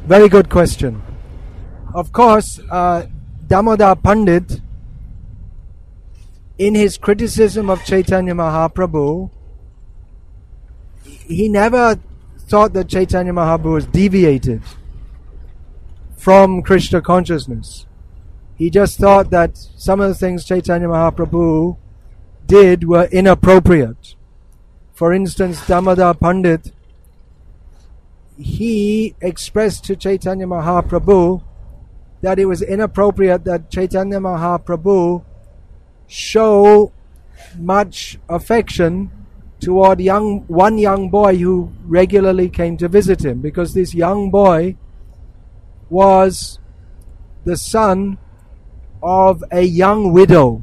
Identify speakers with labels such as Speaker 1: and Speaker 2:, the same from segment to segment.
Speaker 1: Very good question. Of course, Damodar Pandit, in his criticism of Chaitanya Mahaprabhu, he never thought that Chaitanya Mahaprabhu was deviated from Krishna consciousness. He just thought that some of the things Chaitanya Mahaprabhu did were inappropriate. For instance, Damodar Pandit, he expressed to Chaitanya Mahaprabhu that it was inappropriate that Chaitanya Mahaprabhu show much affection toward one young boy who regularly came to visit him, because this young boy was the son of a young widow,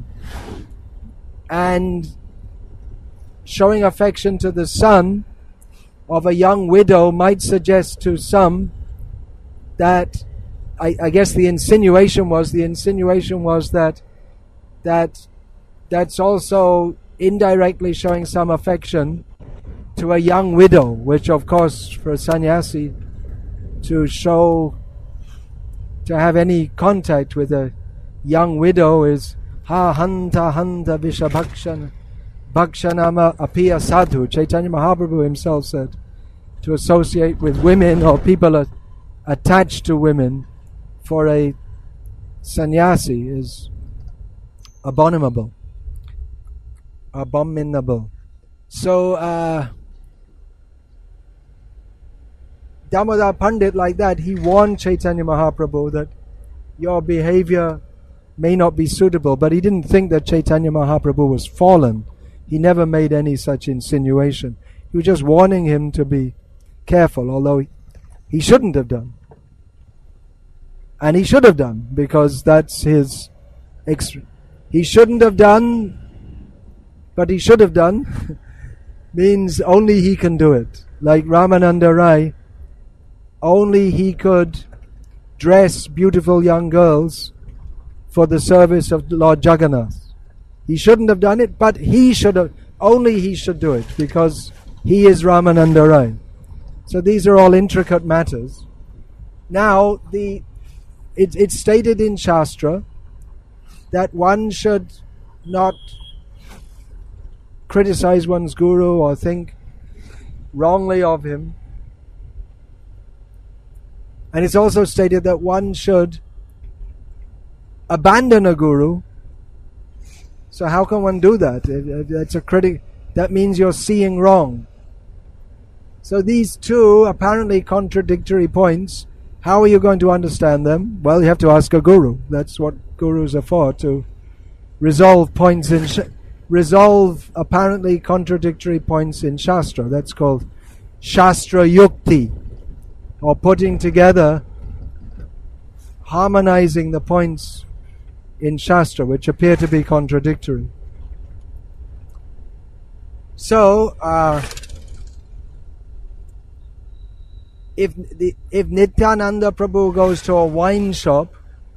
Speaker 1: and showing affection to the son of a young widow might suggest to some that I guess the insinuation was that that's also indirectly showing some affection to a young widow, which of course for a sannyasi to have any contact with a young widow is ha hanta visha bhakshanama apiya sadhu. Chaitanya Mahaprabhu himself said to associate with women or people attached to women for a sannyasi is abominable. So Damodar Pandit, like that, he warned Chaitanya Mahaprabhu that your behavior may not be suitable, but he didn't think that Chaitanya Mahaprabhu was fallen. He never made any such insinuation. He was just warning him to be careful, although he shouldn't have done. And he should have done, because that's his he shouldn't have done, but he should have done means only he can do it. Like Ramananda Rai, only he could dress beautiful young girls for the service of Lord Jagannath. He shouldn't have done it, but he should have. Only he should do it, because he is Ramananda Rai. So these are all intricate matters. Now, it's stated in Shastra that one should not criticize one's guru or think wrongly of him. And it's also stated that one should abandon a guru. So how can one do that? That's a critic. That means you're seeing wrong. So these two apparently contradictory points, how are you going to understand them? Well, you have to ask a guru. That's what gurus are for, to resolve points resolve apparently contradictory points in Shastra. That's called Shastra Yukti, or putting together, harmonizing the points in Shastra which appear to be contradictory. So, if Nityananda Prabhu goes to a wine shop,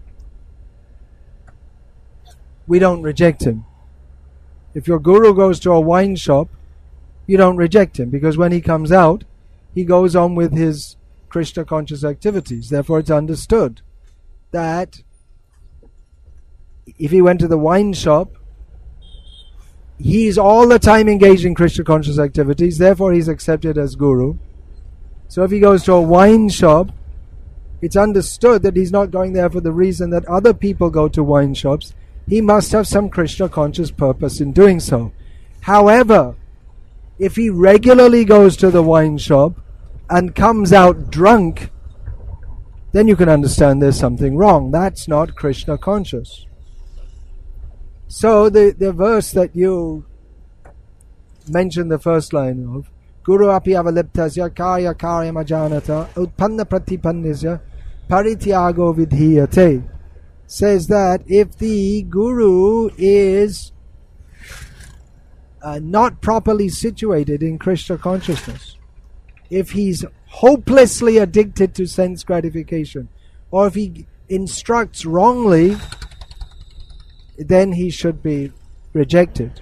Speaker 1: we don't reject him. If your guru goes to a wine shop, you don't reject him, because when he comes out, he goes on with his Krishna conscious activities. Therefore, it's understood that if he went to the wine shop, he's all the time engaged in Krishna conscious activities, therefore he's accepted as guru. So if he goes to a wine shop, it's understood that he's not going there for the reason that other people go to wine shops. He must have some Krishna conscious purpose in doing so. However, if he regularly goes to the wine shop and comes out drunk, then you can understand there's something wrong. That's not Krishna conscious. So the verse that you mentioned the first line of, Guru api avaliptasya karya karyam ajanata utpanna pratipannasya parityago vidhiyate, says that if the guru is not properly situated in Krishna consciousness, if he's hopelessly addicted to sense gratification, or if he instructs wrongly, then he should be rejected.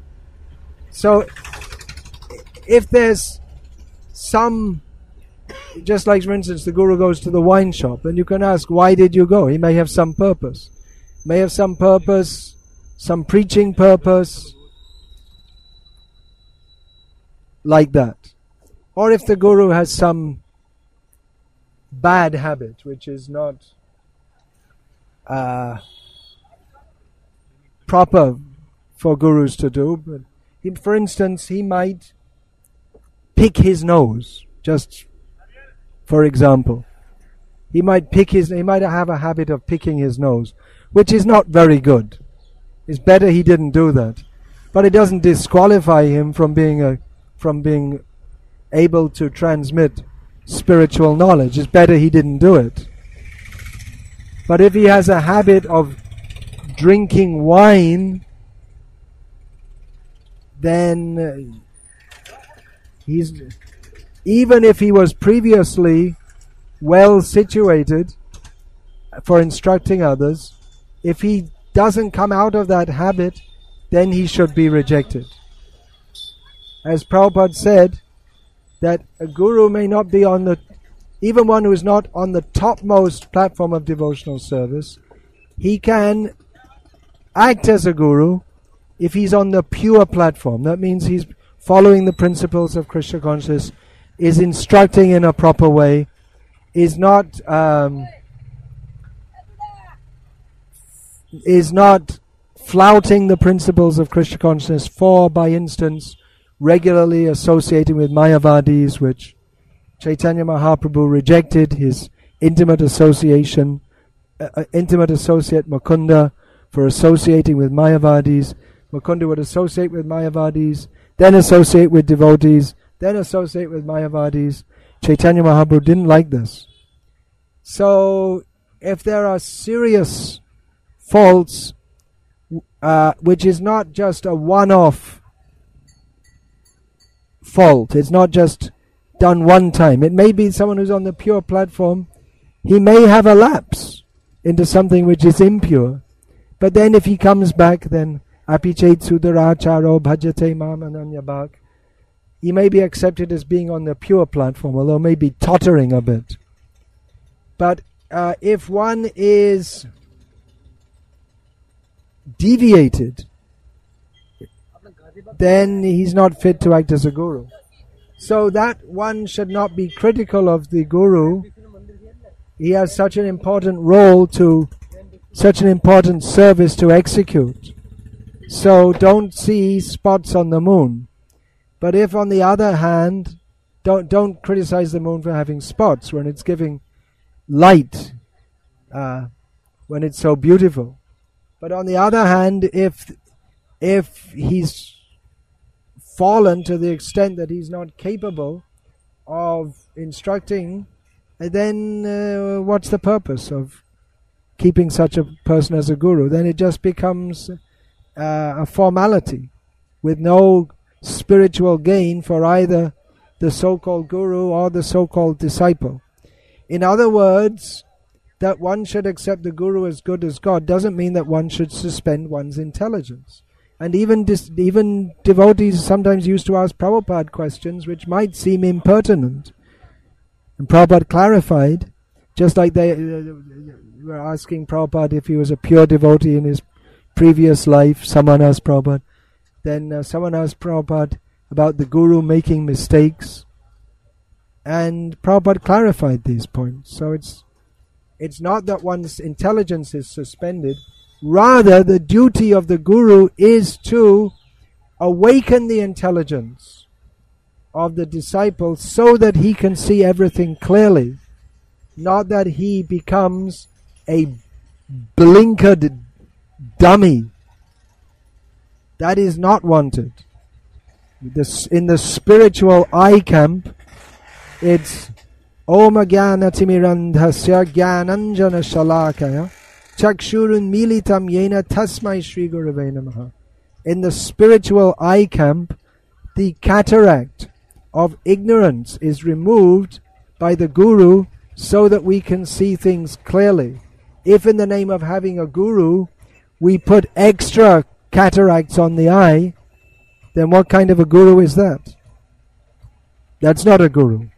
Speaker 1: So if there's some just like, for instance, the guru goes to the wine shop, and you can ask, why did you go? He may have some purpose. May have some purpose, some preaching purpose, like that. Or if the guru has some bad habit, which is not proper for gurus to do. But for instance, he might pick his nose, just for example. He might have a habit of picking his nose, which is not very good. It's better he didn't do that. But it doesn't disqualify him from being able to transmit spiritual knowledge. It's better he didn't do it. But if he has a habit of drinking wine, then even if he was previously well situated for instructing others, if he doesn't come out of that habit, then he should be rejected. As Prabhupada said, that a guru may not be even one who is not on the topmost platform of devotional service, he can act as a guru if he's on the pure platform. That means he's following the principles of Krishna consciousness, is instructing in a proper way, is not flouting the principles of Krishna consciousness for, by instance, regularly associating with Mayavadis, which Chaitanya Mahaprabhu rejected. His intimate associate Mukunda, for associating with Mayavadis. Mukunda would associate with Mayavadis, then associate with devotees, then associate with Mayavadis. Chaitanya Mahaprabhu didn't like this. So, if there are serious faults, which is not just a one-off fault, it's not just done one time. It may be someone who's on the pure platform, he may have a lapse into something which is impure. But then if he comes back, then apichet sudaracharo bhajate mam ananyabhak, he may be accepted as being on the pure platform, although maybe tottering a bit. But if one is deviated, then he's not fit to act as a guru. So that one should not be critical of the guru. He has such an important role such an important service to execute. So don't see spots on the moon. But if on the other hand, don't criticize the moon for having spots when it's giving light, when it's so beautiful. But on the other hand, if he's fallen to the extent that he's not capable of instructing, then what's the purpose of keeping such a person as a guru? Then it just becomes a formality with no spiritual gain for either the so-called guru or the so-called disciple. In other words, that one should accept the guru as good as God doesn't mean that one should suspend one's intelligence. And even devotees sometimes used to ask Prabhupada questions which might seem impertinent. And Prabhupada clarified, just like they were asking Prabhupada if he was a pure devotee in his previous life. Someone asked Prabhupada. Then someone asked Prabhupada about the guru making mistakes. And Prabhupada clarified these points. So it's not that one's intelligence is suspended. Rather, the duty of the guru is to awaken the intelligence of the disciple so that he can see everything clearly. Not that he becomes a blinkered dummy. That is not wanted. In the spiritual eye camp, it's Om Jnana Timirandhasya Jnananjana Shalakaya Chakshurun Militam Yena Tasmai Shri Gurave Namaha. In the spiritual eye camp, the cataract of ignorance is removed by the guru so that we can see things clearly. If in the name of having a guru, we put extra cataracts on the eye, then what kind of a guru is that? That's not a guru.